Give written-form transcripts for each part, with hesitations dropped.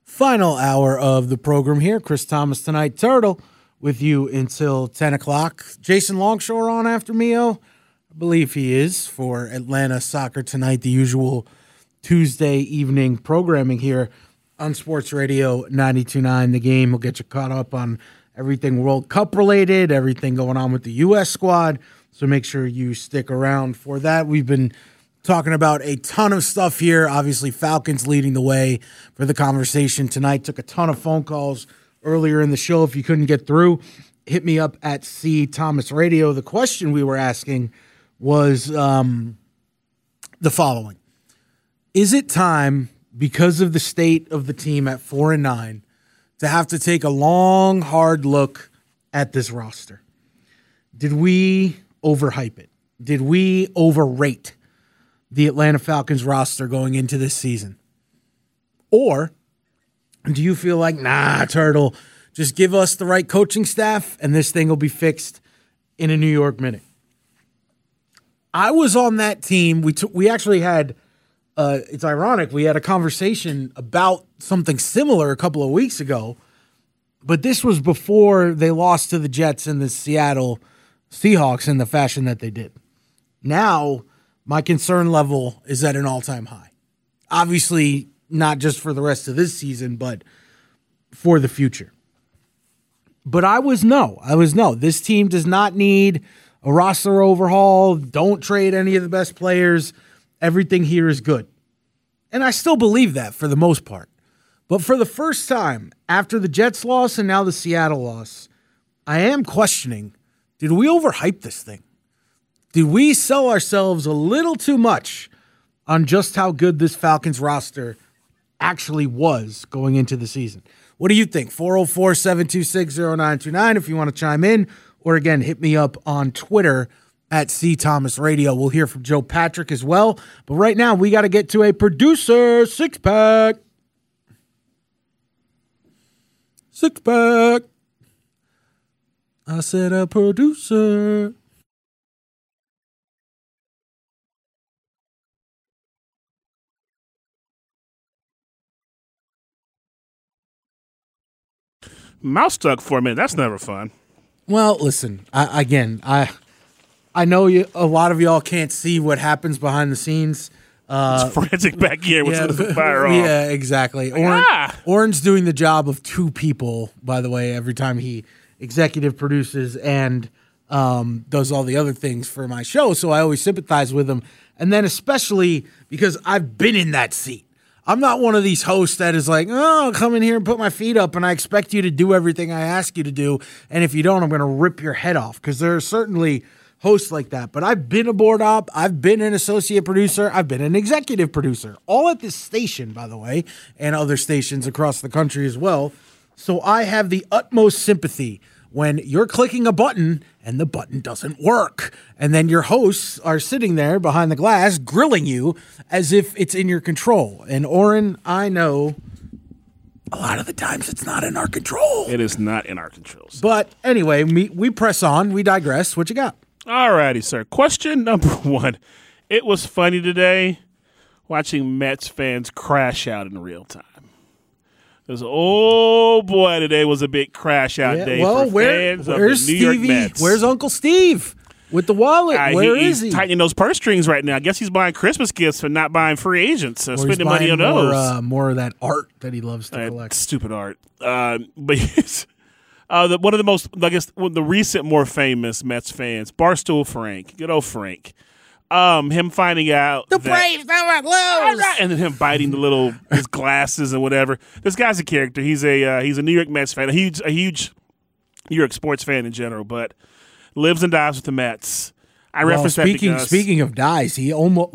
Final hour of the program here. Chris Thomas tonight, Turtle, with you until 10 o'clock. Jason Longshore on after me, I believe he is, for Atlanta Soccer Tonight, the usual Tuesday evening programming here on Sports Radio 92.9 The Game. We'll get you caught up on everything World Cup related, everything going on with the U.S. squad, so make sure you stick around for that. We've been talking about a ton of stuff here. Obviously, Falcons leading the way for the conversation tonight. Took a ton of phone calls earlier in the show. If you couldn't get through, hit me up at C Thomas Radio. The question we were asking was the following. Is it time, because of the state of the team at 4-9, to have to take a long, hard look at this roster? Did we overhype it? Did we overrate the Atlanta Falcons roster going into this season? Or do you feel like, nah, Turtle, just give us the right coaching staff and this thing will be fixed in a New York minute? I was on that team. We actually had, it's ironic, we had a conversation about something similar a couple of weeks ago, but this was before they lost to the Jets and the Seattle Seahawks in the fashion that they did. Now, my concern level is at an all-time high. Obviously, not just for the rest of this season, but for the future. But I was no. This team does not need a roster overhaul. Don't trade any of the best players. Everything here is good. And I still believe that for the most part. But for the first time, after the Jets loss and now the Seattle loss, I am questioning, did we overhype this thing? Did we sell ourselves a little too much on just how good this Falcons roster actually was going into the season? What do you think? 404-726-0929 if you want to chime in. Or again, hit me up on Twitter at C Thomas Radio. We'll hear from Joe Patrick as well. But right now, we got to get to a producer six-pack. Six-pack. I said a producer. Mouse stuck for a minute. That's never fun. Well, listen, I know a lot of y'all can't see what happens behind the scenes. It's frantic back here with the fire off. Yeah, exactly. Oren's doing the job of two people, by the way, every time he executive produces and does all the other things for my show, so I always sympathize with him. And then especially because I've been in that seat. I'm not one of these hosts that is like, oh, I'll come in here and put my feet up and I expect you to do everything I ask you to do. And if you don't, I'm going to rip your head off, because there are certainly hosts like that. But I've been a board op. I've been an associate producer. I've been an executive producer, all at this station, by the way, and other stations across the country as well. So I have the utmost sympathy when you're clicking a button and the button doesn't work. And then your hosts are sitting there behind the glass grilling you as if it's in your control. And Oren, I know a lot of the times it's not in our control. It is not in our control. But anyway, we press on. We digress. What you got? All righty, sir. Question number one. It was funny today watching Mets fans crash out in real time. Because, oh, boy, today was a big crash-out day for fans of the New York Mets. Where's Uncle Steve with the wallet? Where is he? He's tightening those purse strings right now. I guess he's buying Christmas gifts for not buying free agents, spending money on those. More of that art that he loves to collect. Stupid art. But he's, one of the most, I guess, the recent more famous Mets fans, Barstool Frank, good old Frank. Him finding out the Braves never lose, and then him biting his glasses and whatever. This guy's a character. He's a New York Mets fan, a huge New York sports fan in general, but lives and dies with the Mets. I reference that because speaking of dies, he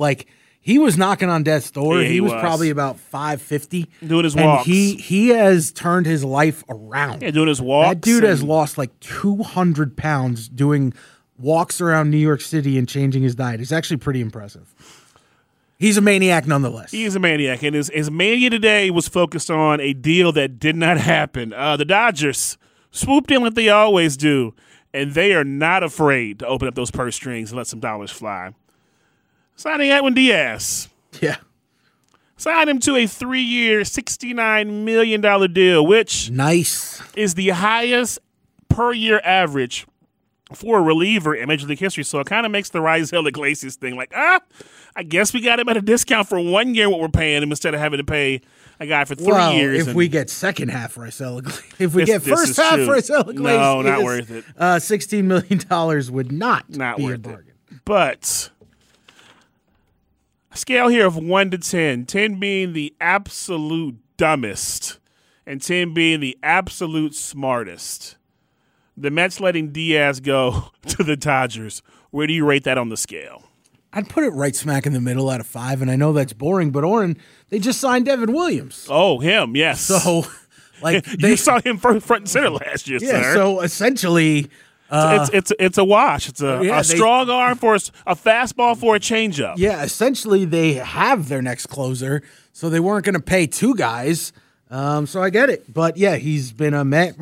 was knocking on death's door. Yeah, he was probably about 550, doing his walks. He has turned his life around. Yeah, doing his walks. That dude has lost like 200 pounds doing walks around New York City and changing his diet. It's actually pretty impressive. He's a maniac nonetheless. He is a maniac, and his mania today was focused on a deal that did not happen. The Dodgers swooped in like they always do, and they are not afraid to open up those purse strings and let some dollars fly. Signing Edwin Diaz. Yeah. signed him to a 3-year, $69 million deal, which Nice. is the highest per-year average for a reliever in Major League history. So it kind of makes the Raisel Iglesias thing like, I guess we got him at a discount for 1 year what we're paying him instead of having to pay a guy for 3 years. If we get second half Raisel Iglesias, if we get first half Raisel Iglesias, no, not worth it. $16 million would not be worth a bargain. It. But a scale here of 1 to 10, 10 being the absolute dumbest and 10 being the absolute smartest. The Mets letting Diaz go to the Dodgers. Where do you rate that on the scale? I'd put it right smack in the middle out of 5, and I know that's boring, but Oren, they just signed Devin Williams. Oh, him, yes. So, like, you saw him front and center last year, yeah, sir. so essentially, it's a wash. It's a strong arm for a fastball for a changeup. Yeah, essentially they have their next closer, so they weren't going to pay 2 guys. So I get it, but yeah, he's been a Met.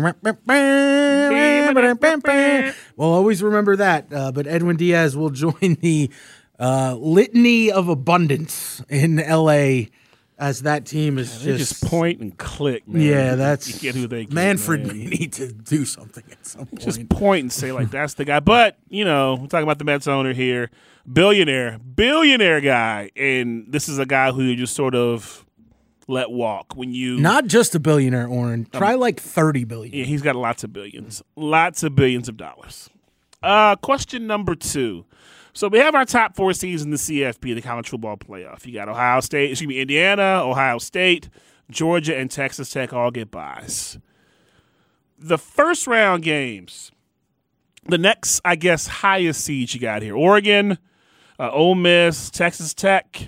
We'll always remember that. But Edwin Diaz will join the litany of abundance in LA as that team is just point and click, man. Yeah, that's you get who they get, Manfred man. may need to do something at some point. Just point and say, like, that's the guy. But, we're talking about the Mets owner here. Billionaire guy. And this is a guy who you just sort of let walk when you not just a billionaire, Oren. Try like 30 billion. Yeah, he's got lots of billions of dollars. Question number 2. So we have our top 4 seeds in the CFP, the College Football Playoff. You got Indiana, Ohio State, Georgia, and Texas Tech all get byes. The first round games, the next, I guess, highest seeds you got here: Oregon, Ole Miss, Texas Tech.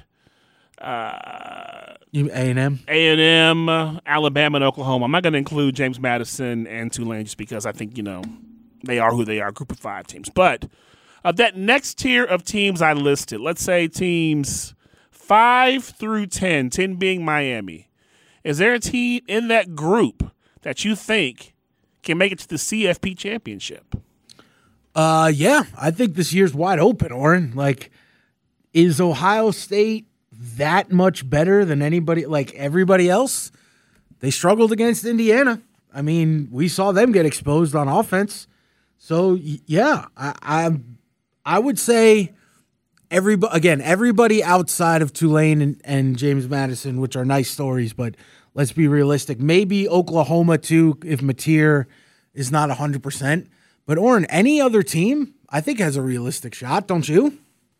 A&M, Alabama, and Oklahoma. I'm not going to include James Madison and Tulane just because I think, they are who they are, group of 5 teams. But that next tier of teams I listed, let's say teams 5 through 10, 10 being Miami, is there a team in that group that you think can make it to the CFP championship? Yeah, I think this year's wide open, Oren. Like, is Ohio State that much better than anybody, like everybody else? They struggled against Indiana. I mean, we saw them get exposed on offense. So yeah, I would say everybody outside of Tulane and James Madison, which are nice stories, but let's be realistic. Maybe Oklahoma too, if Mateer is not 100%. But Oren, any other team, I think has a realistic shot, don't you?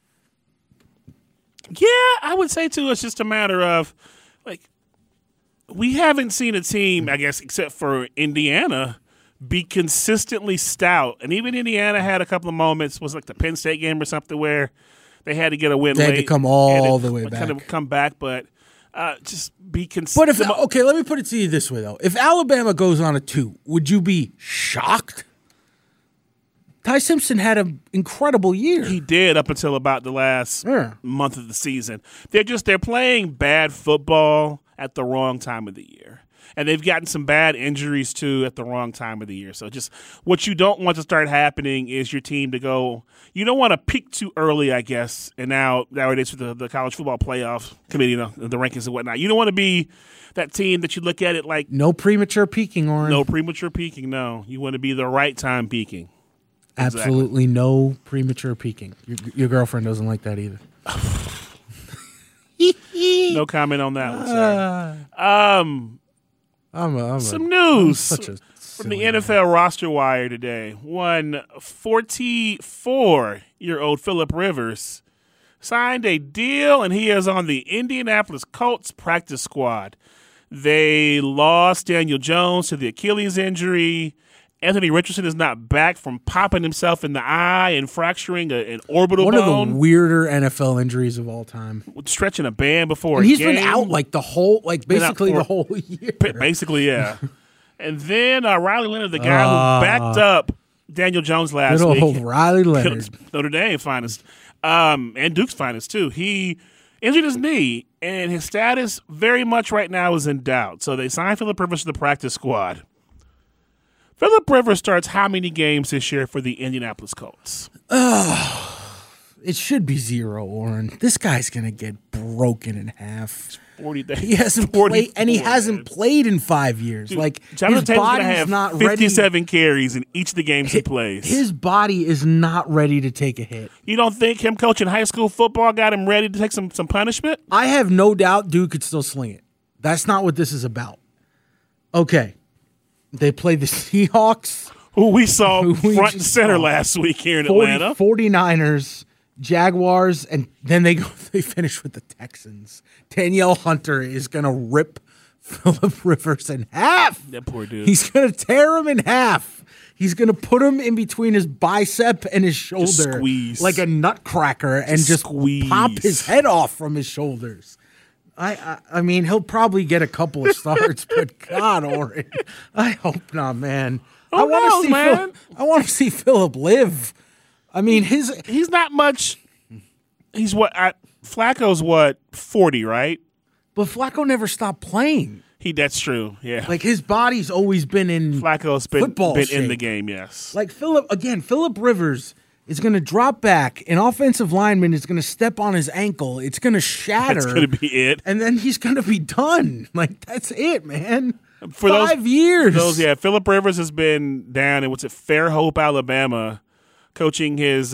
Yeah, I would say, too, it's just a matter of, like, we haven't seen a team, I guess, except for Indiana, be consistently stout. And even Indiana had a couple of moments, was like the Penn State game or something, where they had to get a win late. They had to come all the way back. Kind of come back, but just be consistent. But okay, let me put it to you this way, though. If Alabama goes on a 2, would you be shocked? Ty Simpson had an incredible year. He did up until about the last month of the season. They're playing bad football at the wrong time of the year. And they've gotten some bad injuries, too, at the wrong time of the year. So just what you don't want to start happening is your team to go – you don't want to peak too early, I guess. And nowadays with the College Football Playoff Committee, the rankings and whatnot, you don't want to be that team that you look at it like – no premature peaking, Oren. No premature peaking, no. You want to be the right time peaking. Absolutely no premature peaking. Your girlfriend doesn't like that either. No comment on that one, sir. Some news from the NFL roster wire today. One 44-year-old Phillip Rivers signed a deal, and he is on the Indianapolis Colts practice squad. They lost Daniel Jones to the Achilles injury. Anthony Richardson is not back from popping himself in the eye and fracturing an orbital bone. One of the weirder NFL injuries of all time. Stretching a band before and a he's game. been out like the whole year. Basically, yeah. And then Riley Leonard, the guy who backed up Daniel Jones last week. Good old Riley Leonard. Notre Dame finest. And Duke's finest, too. He injured his knee, and his status very much right now is in doubt. So they signed Phillip Rivers to the practice squad. Phillip Rivers starts how many games this year for the Indianapolis Colts? It should be 0, Oren. This guy's going to get broken in half. 40 days. He hasn't played, and he hasn't played in 5 years. Dude, like Jonathan his Taylor's body's gonna have not 57 ready. carries in each of the games he plays. His body is not ready to take a hit. You don't think him coaching high school football got him ready to take some punishment? I have no doubt dude could still sling it. That's not what this is about. Okay. They play the Seahawks. Who we saw Who we front and just center saw. last week here in Atlanta. 49ers, Jaguars, and then they finish with the Texans. Danielle Hunter is going to rip Phillip Rivers in half. That poor dude. He's going to tear him in half. He's going to put him in between his bicep and his shoulder squeeze. like a nutcracker and just squeeze. pop his head off from his shoulders. I mean, he'll probably get a couple of starts, but God, Oren, I hope not, man. Who knows, man? I want to see Phillip live. I mean, He's not much. He's Flacco's 40, right? but Flacco never stopped playing. That's true. Yeah. Like his body's always been in Flacco's been football in shape. the game, yes. Like Phillip Rivers is going to drop back. An offensive lineman is going to step on his ankle. It's going to shatter. That's going to be it. And then he's going to be done. Like, that's it, man. For 5 years. Phillip Rivers has been down in Fairhope, Alabama, coaching his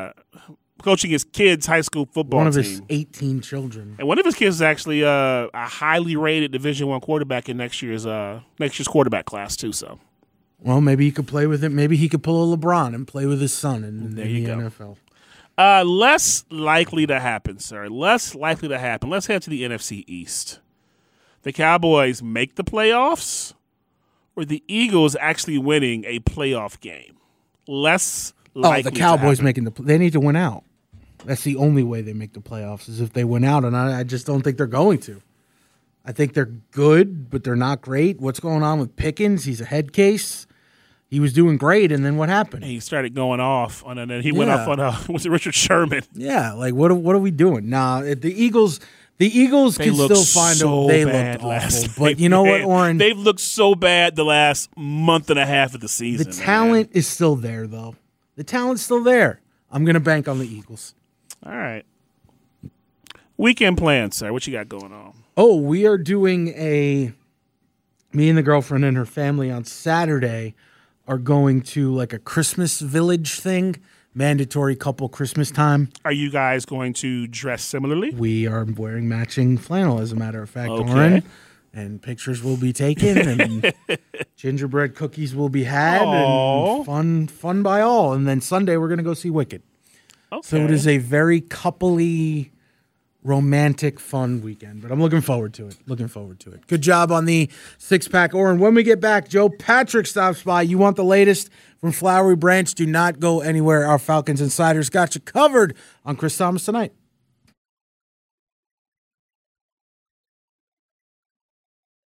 kids' high school football One of team. his 18 children. And one of his kids is actually a highly rated Division I quarterback in next year's quarterback class too. So, Well, maybe he could play with it. Maybe he could pull a LeBron and play with his son in There the you go. NFL. less likely to happen, sir. Less likely to happen. Let's head to the NFC East. The Cowboys make the playoffs, or the Eagles actually winning a playoff game. Less likely. The Cowboys to happen. they need to win out. That's the only way they make the playoffs is if they win out, and I just don't think they're going to. I think they're good, but they're not great. What's going on with Pickens? He's a head case. He was doing great, and then what happened? He started going off, and then he went Yeah. off on was it Richard Sherman? Yeah, like what are we doing? Nah, the Eagles can looked still find so they bad looked last awful. But night, you know man. what, Oren? They've looked so bad the last month and a half of the The season. talent is still there, though. The talent's still there. I'm going to bank on the Eagles. Man. All right. Weekend plans, sir. What you got going on? Oh, we are doing me and the girlfriend and her family on Saturday are going to like a Christmas village thing, mandatory couple Christmas time. Are you guys going to dress similarly? We are wearing matching flannel, as a matter of fact, Okay. Oren. And pictures will be taken, and gingerbread cookies will be had, Aw. and fun by all. And then Sunday we're going to go see Wicked. Okay. So it is a very coupley, romantic, fun weekend. But I'm looking forward to it. Good job on the six-pack, Oren. When we get back, Joe Patrick stops by. You want the latest from Flowery Branch? Do not go anywhere. Our Falcons Insiders got you covered on Chris Thomas Tonight.